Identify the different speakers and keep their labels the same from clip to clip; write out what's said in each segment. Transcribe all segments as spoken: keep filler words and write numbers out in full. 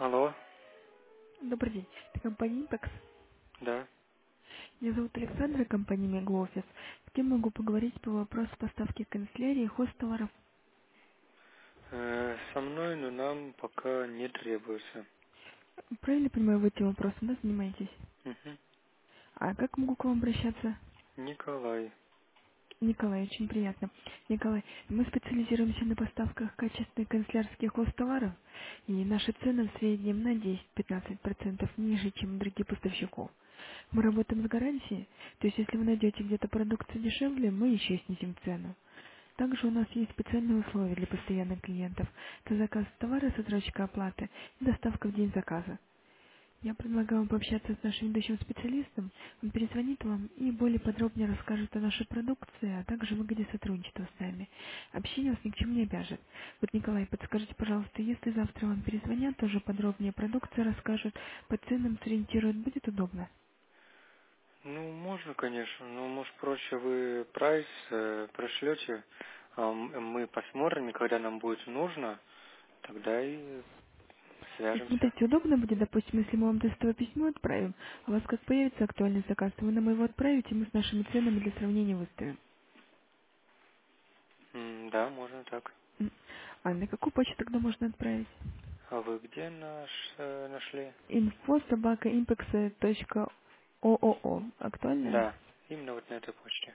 Speaker 1: Алло,
Speaker 2: Добрый день. Это компания Импекс.
Speaker 1: да.
Speaker 2: Меня зовут Александра, компания Мегаофис. С кем могу поговорить по вопросу поставки канцелярии и хостоваров?
Speaker 1: Э, со мной, но нам пока не требуется.
Speaker 2: Правильно понимаю, вы этим вопросом, да, занимаетесь?
Speaker 1: Мгм.
Speaker 2: А как могу к вам обращаться?
Speaker 1: Николай.
Speaker 2: Николай, очень приятно. Николай, мы специализируемся на поставках качественных канцелярских хостоваров, и наши цены в среднем на десять-пятнадцать процентов ниже, чем у других поставщиков. Мы работаем с гарантией, то есть если вы найдете где-то продукцию дешевле, мы еще снизим цену. Также у нас есть специальные условия для постоянных клиентов. Это заказ товара с отсрочкой оплаты и доставка в день заказа. Я предлагаю вам пообщаться с нашим ведущим специалистом. Он перезвонит вам и более подробнее расскажет о нашей продукции, а также выгоде сотрудничества с нами. Общение вас ни к чему не обяжет. Вот, Николай, подскажите, пожалуйста, если завтра вам перезвонят, тоже подробнее о продукции расскажут, по ценам сориентируют, будет удобно?
Speaker 1: Ну, можно, конечно, но может проще вы прайс э, пришлете, а м- мы посмотрим, и когда нам будет нужно, тогда и
Speaker 2: Ну,
Speaker 1: свяжемся.
Speaker 2: смотрите, удобно будет, допустим, если мы вам тестовое письмо отправим, а у вас как появится актуальный заказ, то вы нам его отправите, мы с нашими ценами для сравнения выставим.
Speaker 1: М, да, можно так.
Speaker 2: М. А на какую почту тогда можно отправить?
Speaker 1: А вы где наш э, нашли?
Speaker 2: Инфо собака импекса точка ООО. Актуально?
Speaker 1: Да, именно вот на этой почте.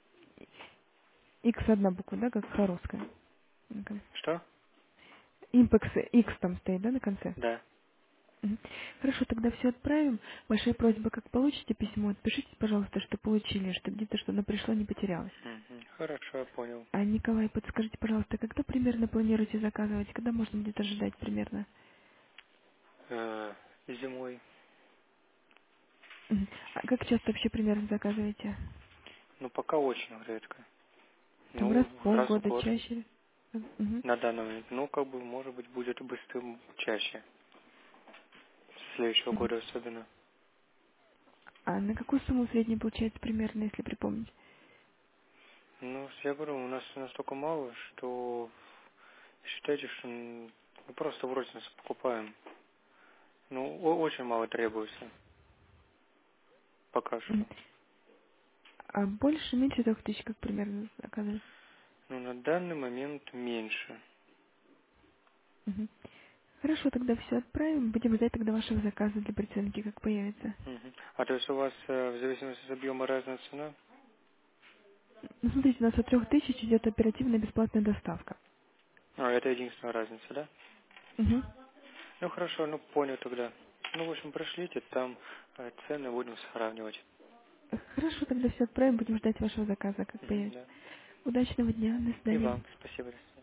Speaker 2: X одна буква, да, как русская.
Speaker 1: Что?
Speaker 2: Импекс, X там стоит, да, на конце?
Speaker 1: Да.
Speaker 2: Мгм. Хорошо, тогда все отправим. Большая просьба, как получите письмо, отпишите, пожалуйста, что получили, что где-то что оно пришло, не потерялось.
Speaker 1: Мгм. Хорошо, я понял.
Speaker 2: А, Николай, подскажите, пожалуйста, когда примерно планируете заказывать? Когда можно где-то ожидать примерно?
Speaker 1: Э, зимой.
Speaker 2: Мгм. А как часто вообще примерно заказываете?
Speaker 1: Ну, пока очень редко.
Speaker 2: Там раз
Speaker 1: Ну,
Speaker 2: в
Speaker 1: раз в
Speaker 2: полгода,
Speaker 1: год.
Speaker 2: чаще? Мгм.
Speaker 1: На данный момент. Ну, как бы, может быть, будет быстрым чаще. С следующего
Speaker 2: Мгм.
Speaker 1: года особенно.
Speaker 2: А на какую сумму в среднем получается примерно, если припомнить?
Speaker 1: Ну, я говорю, у нас настолько мало, что считайте, что м, мы просто в розницу покупаем. Ну, о- очень мало требуется. Пока
Speaker 2: Мгм.
Speaker 1: что.
Speaker 2: А больше, меньше трех тысяч, как примерно заказывать?
Speaker 1: Ну, на данный момент меньше.
Speaker 2: Мгм. Хорошо, тогда все отправим. Будем ждать тогда вашего заказа для приценки, как появится.
Speaker 1: Мгм. А то есть у вас э, в зависимости от объема разная цена?
Speaker 2: Ну, смотрите, у нас от трех тысяч идет оперативная бесплатная доставка.
Speaker 1: А, это единственная разница, да?
Speaker 2: Мгм.
Speaker 1: Ну, хорошо, ну, понял тогда. Ну, в общем, пришлите, там э, цены будем сравнивать.
Speaker 2: Хорошо, тогда все отправим. Будем ждать вашего заказа, как
Speaker 1: Мгм,
Speaker 2: появится.
Speaker 1: да.
Speaker 2: Удачного дня. До
Speaker 1: И
Speaker 2: свидания.
Speaker 1: вам спасибо.